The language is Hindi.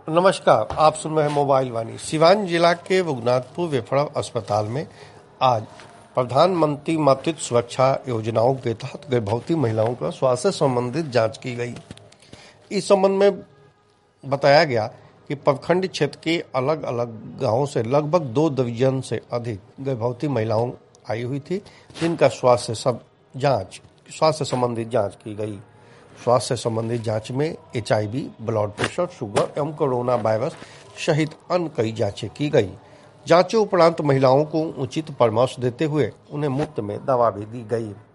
नमस्कार, आप सुन रहे हैं मोबाइल वाणी। सिवान जिला के रघुनाथपुर रेफरल अस्पताल में आज प्रधानमंत्री मातृत्व सुरक्षा योजनाओं के तहत गर्भवती महिलाओं का स्वास्थ्य से संबंधित जांच की गई। इस संबंध में बताया गया कि प्रखंड क्षेत्र के अलग अलग गांवों से लगभग 2 दर्जन से अधिक गर्भवती महिलाओं आई हुई थी, जिनका स्वास्थ्य संबंधित जांच की गई। स्वास्थ्य संबंधित जांच में HIV, ब्लड प्रेशर, शुगर एवं कोरोना वायरस सहित अन्य कई जांचें की गई। जांचों उपरांत महिलाओं को उचित परामर्श देते हुए उन्हें मुफ्त में दवा भी दी गई।